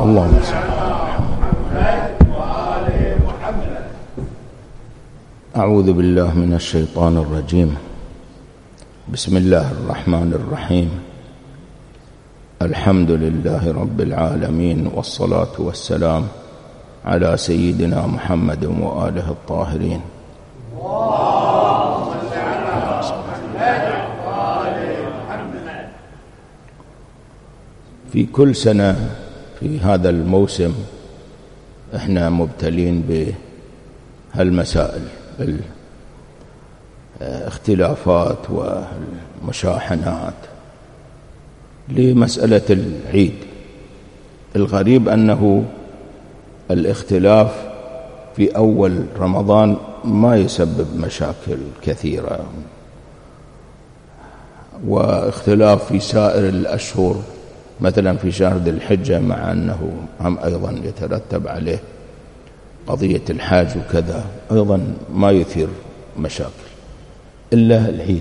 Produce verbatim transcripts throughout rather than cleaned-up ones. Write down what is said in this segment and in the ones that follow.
اللهم صل على محمد. أعوذ بالله من الشيطان الرجيم. بسم الله الرحمن الرحيم. الحمد لله رب العالمين، والصلاة والسلام على سيدنا محمد وآله الطاهرين. في كل سنة في هذا الموسم احنا مبتلين بهالمسائل، الاختلافات والمشاحنات لمسألة العيد. الغريب أنه الاختلاف في أول رمضان ما يسبب مشاكل كثيرة، واختلاف في سائر الأشهر مثلا في شهر ذي الحجة، مع أنه هم أيضا يترتب عليه قضية الحاج وكذا، أيضا ما يثير مشاكل إلا العيد.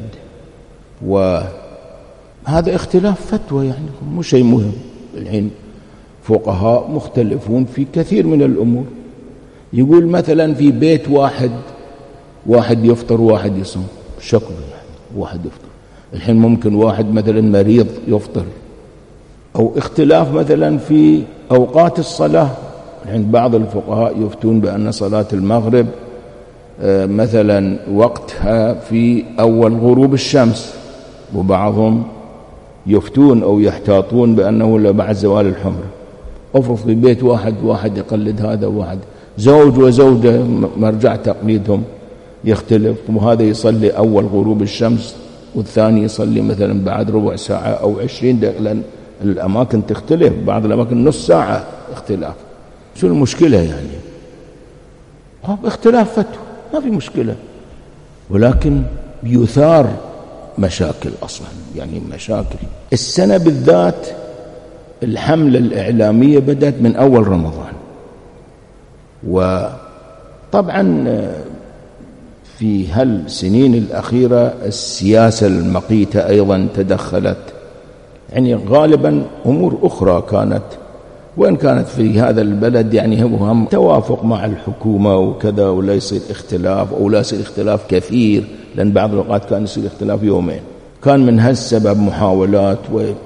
وهذا اختلاف فتوى، يعني مو شيء مهم. الحين فقهاء مختلفون في كثير من الأمور. يقول مثلا في بيت واحد واحد يفطر واحد يصوم، شكله يعني واحد يفطر. الحين ممكن واحد مثلا مريض يفطر، أو اختلاف مثلا في أوقات الصلاة. الحين بعض الفقهاء يفتون بأن صلاة المغرب مثلا وقتها في أول غروب الشمس، وبعضهم يفتون أو يحتاطون بأنه بعد زوال الحمرة. أفرض في بيت واحد واحد يقلد هذا، واحد زوج وزوجة مرجع تقليدهم يختلف، وهذا يصلي أول غروب الشمس والثاني يصلي مثلا بعد ربع ساعة أو عشرين دقيقة، لأن الأماكن تختلف، بعض الأماكن نص ساعة اختلاف. شو المشكلة يعني؟ اختلاف فتوى ما في مشكلة، ولكن يثار مشاكل أصلا، يعني مشاكل. السنة بالذات الحملة الإعلامية بدأت من أول رمضان، وطبعا في هالسنين الأخيرة السياسة المقيتة أيضا تدخلت، يعني غالبا أمور أخرى كانت، وإن كانت في هذا البلد يعني هم توافق مع الحكومة وكذا، ولا يصير اختلاف أو لا يصير اختلاف كثير، لأن بعض الأوقات كان يصير اختلاف يومين. كان من هالسبب محاولات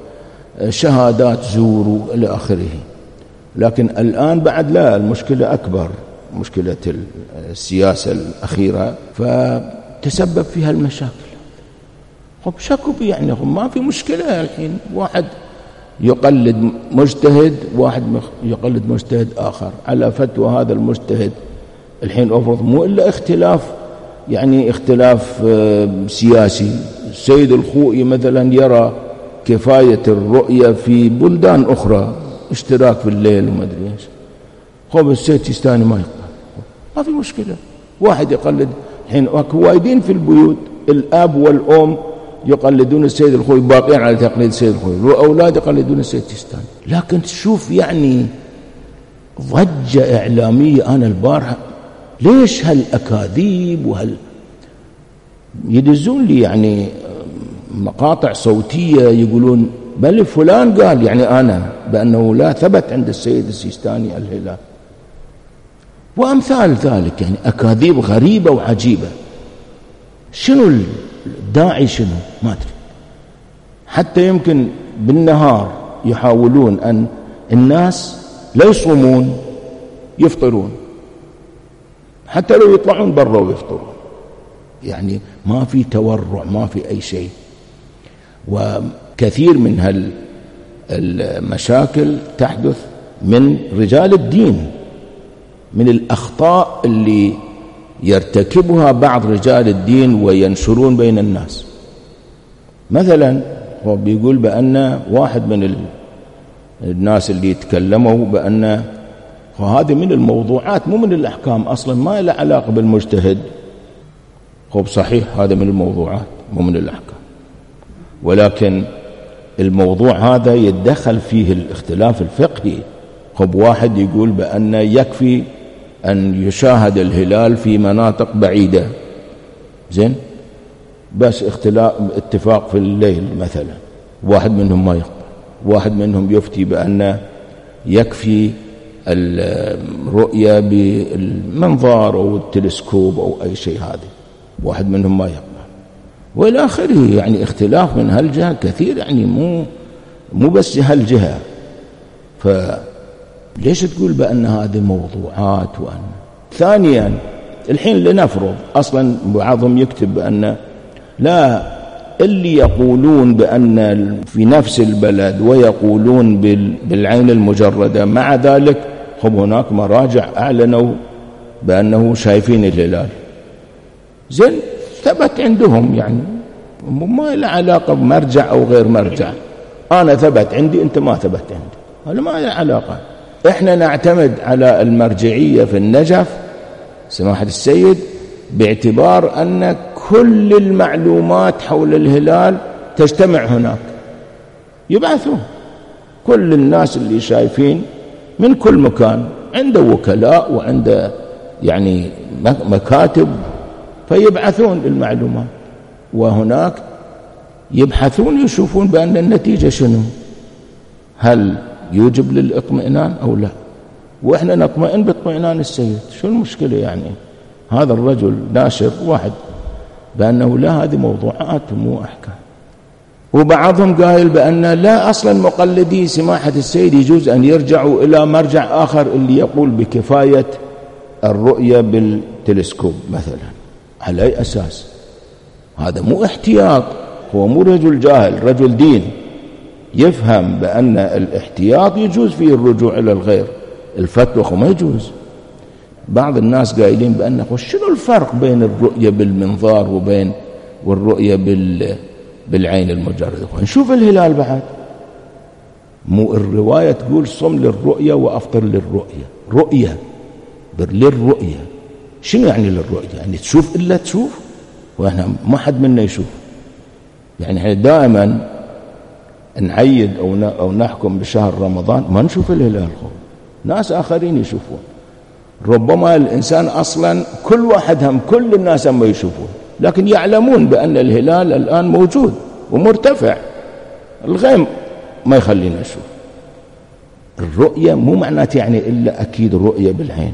وشهادات زور إلى آخره. لكن الآن بعد لا، المشكلة أكبر، مشكلة السياسة الأخيرة، فتسبب فيها المشاكل. هم شكوا يعني هم ما في مشكلة. الحين واحد يقلد مجتهد، واحد يقلد مجتهد آخر على فتوى هذا المجتهد. الحين أفرض مو إلا اختلاف، يعني اختلاف سياسي. السيد الخوئي مثلا يرى كفاية الرؤية في بلدان أخرى، اشتراك في الليل وما أدري إيش. خب السيد سيستاني ما يقبل، ما في مشكلة. واحد يقلد. الحين وايدين في البيوت الأب والأم يقلدون السيد الخوئي، باقين على تقليد السيد الخوئي، والأولاد يقلدون السيد سيستاني. لكن تشوف يعني ضجة إعلامية. أنا البارحة ليش هالأكاذيب وهال يدزون لي يعني مقاطع صوتية يقولون بل فلان قال، يعني أنا بأنه لا ثبت عند السيد السيستاني الهلال، وأمثال ذلك، يعني أكاذيب غريبة وعجيبة. شنو الداعي؟ شنو ما أدري. حتى يمكن بالنهار يحاولون أن الناس لا يصومون، يفطرون، حتى لو يطلعون برا ويفطرون. يعني ما في تورع، ما في أي شيء. وكثير من هالمشاكل تحدث من رجال الدين، من الأخطاء اللي يرتكبها بعض رجال الدين وينشرون بين الناس. مثلا هو بيقول بأن واحد من الناس اللي يتكلموا بأن هذه من الموضوعات مو من الأحكام أصلا، ما له علاقة بالمجتهد. هو صحيح هذا من الموضوعات مو من الأحكام، ولكن الموضوع هذا يتدخل فيه الاختلاف الفقهي. خب واحد يقول بأن يكفي أن يشاهد الهلال في مناطق بعيدة، زين، بس اختلاف اتفاق في الليل مثلا، واحد منهم ما يقبل. واحد منهم يفتي بأن يكفي الرؤية بالمنظار أو التلسكوب أو أي شيء، هذا واحد منهم ما يقبل وإلى آخره. يعني اختلاف من هالجهة كثير، يعني مو مو بس هالجهة. فليش تقول بأن هذه موضوعات؟ وأن ثانيا الحين لنفرض أصلا بعضهم يكتب بأن لا، اللي يقولون بأن في نفس البلد ويقولون بالعين المجردة، مع ذلك هم هناك مراجع أعلنوا بأنه شايفين الهلال. زين، ثبت عندهم، يعني ما له علاقة بمرجع أو غير مرجع. أنا ثبت عندي، أنت ما ثبت عندي، هذا ما له علاقة. إحنا نعتمد على المرجعية في النجف سماحة السيد باعتبار أن كل المعلومات حول الهلال تجتمع هناك، يبعثون كل الناس اللي شايفين من كل مكان، عنده وكلاء وعنده يعني مكاتب، فيبعثون المعلومات، وهناك يبحثون يشوفون بأن النتيجة شنو، هل يوجب للإطمئنان أو لا. وإحنا نطمئن باطمئنان السيد. شو المشكلة يعني؟ هذا الرجل ناشر واحد بأنه لا، هذه موضوعات مو أحكام. وبعضهم قائل بأن لا، أصلا مقلدي سماحة السيد يجوز أن يرجعوا إلى مرجع آخر اللي يقول بكفاية الرؤية بالتلسكوب مثلا. على أي أساس؟ هذا مو احتياط، هو مو رجل جاهل، رجل دين يفهم بأن الاحتياط يجوز فيه الرجوع إلى الغير، الفتوى ما يجوز. بعض الناس قايلين بأن شنو الفرق بين الرؤية بالمنظار وبين والرؤية بال بالعين المجردة؟ نشوف الهلال بعد. مو الرواية تقول صم للرؤية وأفطر للرؤية، رؤية للرؤية. شنو يعني للرؤية؟ يعني تشوف إلا تشوف، وإحنا ما حد منا يشوف. يعني احنا دائما نعيد أو أو نحكم بشهر رمضان ما نشوف الهلال، ناس آخرين يشوفون. ربما الإنسان أصلا كل واحد هم كل الناس هم يشوفون، لكن يعلمون بأن الهلال الآن موجود ومرتفع، الغيم ما يخلينا نشوف. الرؤية مو معناته يعني إلا أكيد الرؤية بالعين.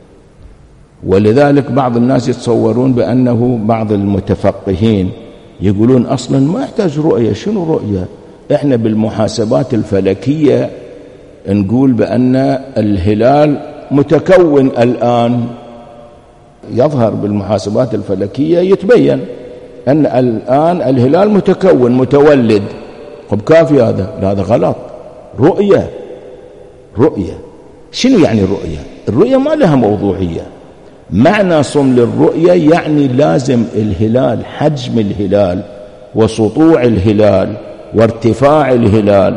ولذلك بعض الناس يتصورون بأنه بعض المتفقهين يقولون أصلا ما يحتاج رؤية. شنو رؤية؟ إحنا بالمحاسبات الفلكية نقول بأن الهلال متكون الآن، يظهر بالمحاسبات الفلكية يتبين أن الآن الهلال متكون متولد. طب كافي هذا؟ لا، هذا غلط. رؤية رؤية شنو يعني رؤية؟ الرؤية ما لها موضوعية. معنى صم للرؤية يعني لازم الهلال، حجم الهلال وسطوع الهلال وارتفاع الهلال،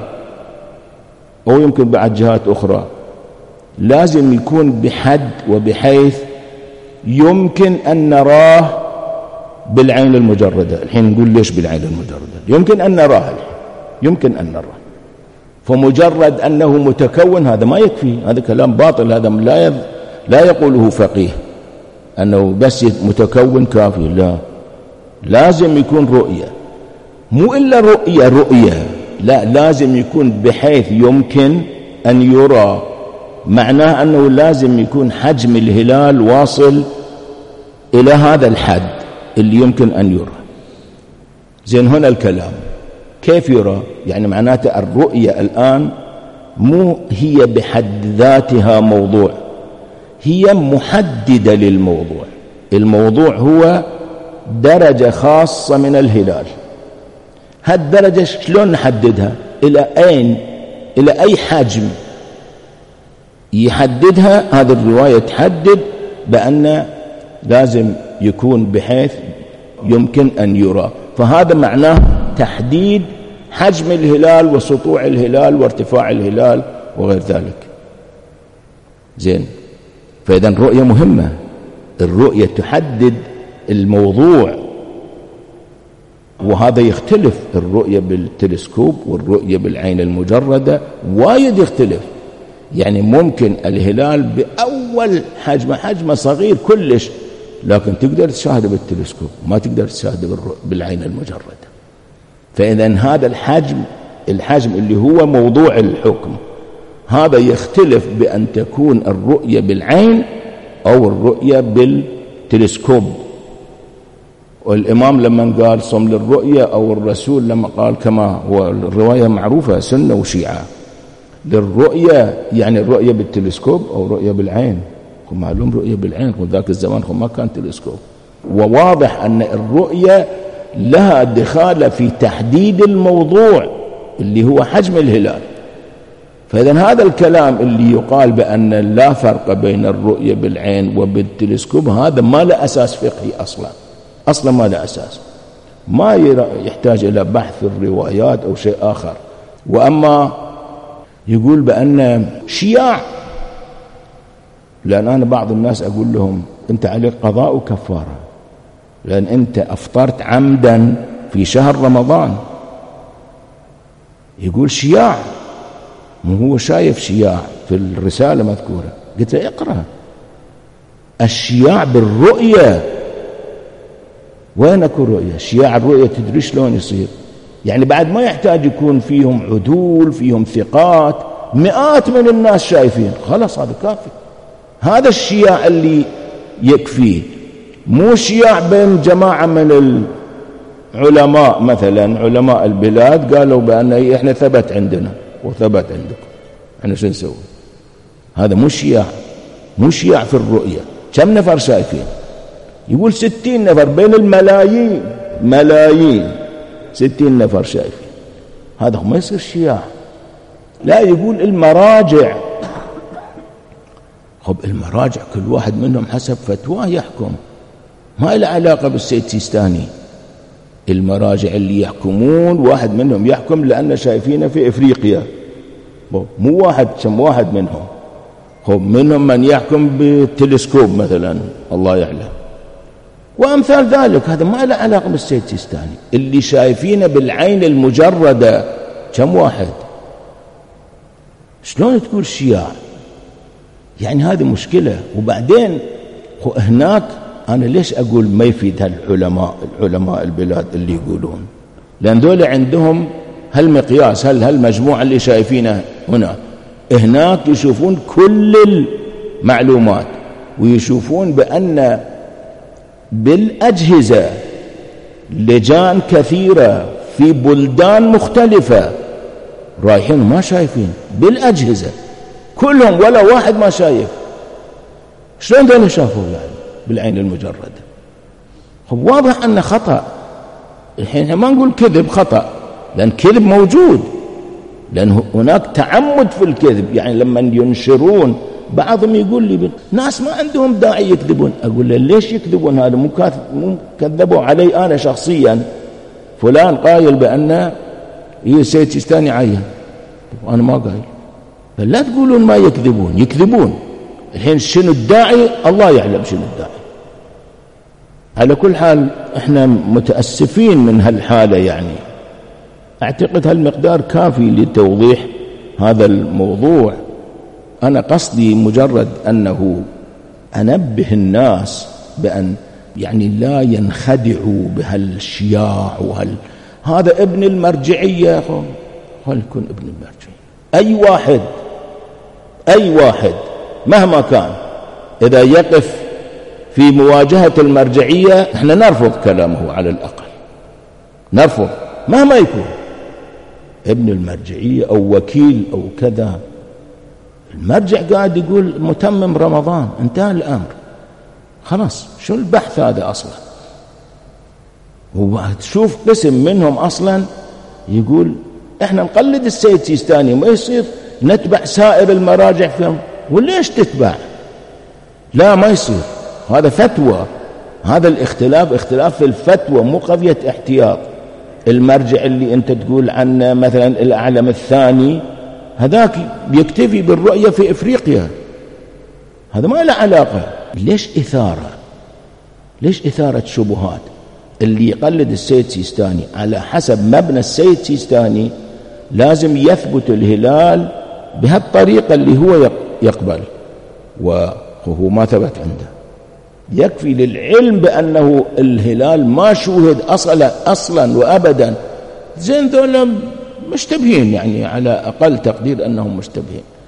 أو يمكن بعد جهات أخرى، لازم يكون بحد وبحيث يمكن أن نراه بالعين المجردة. الحين نقول ليش بالعين المجردة؟ يمكن أن نراه الحين. يمكن أن نراه. فمجرد أنه متكون هذا ما يكفي، هذا كلام باطل، هذا لا لا يقوله فقيه أنه بس متكون كافي. لا، لازم يكون رؤية، مو إلا رؤية رؤية، لا، لازم يكون بحيث يمكن أن يرى. معناه أنه لازم يكون حجم الهلال واصل إلى هذا الحد اللي يمكن أن يرى. زين، هنا الكلام كيف يرى؟ يعني معناته الرؤية الآن مو هي بحد ذاتها موضوع، هي محددة للموضوع. الموضوع هو درجة خاصة من الهلال. هالدرجة شلون نحددها؟ إلى أين؟ إلى أي حجم يحددها؟ هذه الرواية تحدد بأن لازم يكون بحيث يمكن أن يرى. فهذا معناه تحديد حجم الهلال وسطوع الهلال وارتفاع الهلال وغير ذلك. زين، فإذا الرؤية مهمة. الرؤية تحدد الموضوع، وهذا يختلف. الرؤية بالتلسكوب والرؤية بالعين المجردة وايد يختلف. يعني ممكن الهلال بأول حجمه حجمه صغير كلش، لكن تقدر تشاهده بالتلسكوب، ما تقدر تشاهده بالعين المجردة. فإذا هذا الحجم الحجم اللي هو موضوع الحكم هذا يختلف بأن تكون الرؤية بالعين أو الرؤية بالتلسكوب. والإمام لما قال صم للرؤية، أو الرسول لما قال، كما هو الرواية معروفة سنة وشيعة، للرؤية يعني الرؤية بالتلسكوب أو رؤية بالعين. معلوم رؤية بالعين، وذاك الزمان ما كان تلسكوب. وواضح أن الرؤية لها دخالة في تحديد الموضوع اللي هو حجم الهلال. فإذا هذا الكلام اللي يقال بأن لا فرق بين الرؤية بالعين وبالتلسكوب، هذا ما له أساس فقهي أصلا، أصلا ما له أساس، ما يحتاج إلى بحث الروايات أو شيء آخر. وأما يقول بأن شياع، لأن أنا بعض الناس أقول لهم أنت عليك قضاء وكفارة، لأن أنت أفطرت عمدا في شهر رمضان. يقول شياع، مو هو شايف شياع في الرسالة مذكورة. قلت له اقرأ الشياع بالرؤية. وين اكو رؤية؟ شياع الرؤية تدري شلون يصير؟ يعني بعد ما يحتاج يكون فيهم عدول، فيهم ثقات، مئات من الناس شايفين، خلاص هذا كافي. هذا الشياع اللي يكفيه، مو شياع بين جماعة من العلماء، مثلا علماء البلاد قالوا بأن احنا ثبت عندنا وثبت عندكم، احنا شو نسوي؟ هذا مو شياع، مو شياع في الرؤية. كم نفر شايفين؟ يقول ستين نفر بين الملايين، ملايين ستين نفر شايفين. هذا ما يصير شياع. لا، يقول المراجع. خب المراجع كل واحد منهم حسب فتواه يحكم، ما له علاقة بالسيد سيستاني. المراجع اللي يحكمون واحد منهم يحكم لأن شايفينه في إفريقيا، مو واحد كم واحد منهم. خب منهم من يحكم بالتلسكوب مثلا، الله يعلم، وأمثال ذلك. هذا ما له علاقة بالسيد سيستاني. اللي شايفينه بالعين المجردة كم واحد؟ شلون تقول شياع؟ يعني هذه مشكلة. وبعدين هناك أنا ليش أقول ما يفيد هالعلماء، العلماء البلاد اللي يقولون، لأن دول عندهم هالمقياس، هل هالمجموعة اللي شايفينها هنا، هناك يشوفون كل المعلومات، ويشوفون بأن بالأجهزة لجان كثيرة في بلدان مختلفة رايحين ما شايفين بالأجهزة كلهم، ولا واحد ما شايف. شلون دول شافوا يعني بالعين المجردة؟ خب واضح أن خطأ. الحين ما نقول كذب، خطأ، لأن كذب موجود، لأن هناك تعمد في الكذب. يعني لما ينشرون، بعضهم يقول لي ناس ما عندهم داعي يكذبون، أقول له ليش يكذبون؟ هذا مو كذبوا علي أنا شخصيا، فلان قايل بأن السيد سيستاني عين، وأنا ما قايل. فلا تقولون ما يكذبون، يكذبون. الحين شنو الداعي؟ الله يعلم شنو الداعي. على كل حال احنا متأسفين من هالحالة. يعني اعتقد هالمقدار كافي لتوضيح هذا الموضوع. أنا قصدي مجرد أنه أنبه الناس بأن يعني لا ينخدعوا بهالشياع وهال هذا ابن المرجعية. خل يكون ابن المرجعية أي واحد، أي واحد مهما كان، إذا يقف في مواجهة المرجعية احنا نرفض كلامه، على الأقل نرفض مهما يكون ابن المرجعية أو وكيل أو كذا. المرجع قاعد يقول متمم رمضان، انتهى الأمر، خلاص. شو البحث هذا أصلا؟ وتشوف قسم منهم أصلا يقول احنا نقلد السيد سيستاني، ما يصير نتبع سائر المراجع فيهم. وليش تتبع؟ لا ما يصير، هذا فتوى. هذا الاختلاف اختلاف في الفتوى، مو قضية احتياط. المرجع اللي انت تقول عنه مثلا الأعلم الثاني، هذاك يكتفي بالرؤية في إفريقيا، هذا ما له علاقة. ليش إثارة؟ ليش إثارة شبهات؟ اللي يقلد السيد سيستاني على حسب مبنى السيد سيستاني لازم يثبت الهلال بهالطريقة اللي هو يقبل، وهو ما ثبت عنده. يكفي للعلم بأنه الهلال ما شوهد أصلا أصلا وأبدا. زين ذولا مشتبهين، يعني على أقل تقدير أنهم مشتبهين.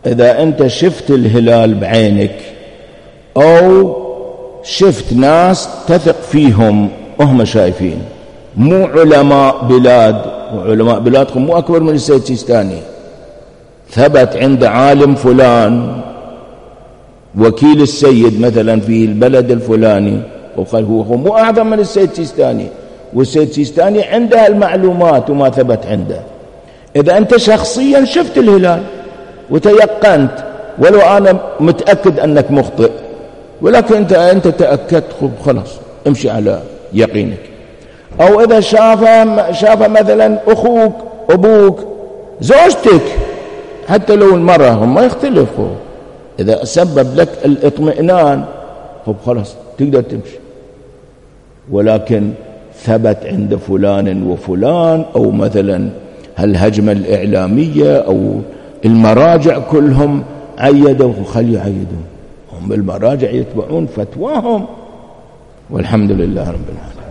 إذا أنت شفت الهلال بعينك أو شفت ناس تثق فيهم وهم شايفين، مو علماء بلاد، وعلماء بلادكم مو أكبر من السيد سيستاني، ثبت عند عالم فلان وكيل السيد مثلا في البلد الفلاني وقال هو, هو مو أعظم من السيد سيستاني، والسيد سيستاني عنده المعلومات وما ثبت عنده. إذا أنت شخصيا شفت الهلال وتيقنت، ولو أنا متأكد أنك مخطئ، ولكن أنت, أنت تأكدت، خلاص امشي على يقينك. أو إذا شافه شافه مثلا أخوك، أبوك، زوجتك، حتى لو المرأة هم ما يختلفوا، إذا سبب لك الاطمئنان خلاص تقدر تمشي. ولكن ثبت عند فلان وفلان، أو مثلا هالهجمة الإعلامية أو المراجع كلهم عيدوا، خلي يعيدون، هم المراجع يتبعون فتواهم، والحمد لله رب العالمين.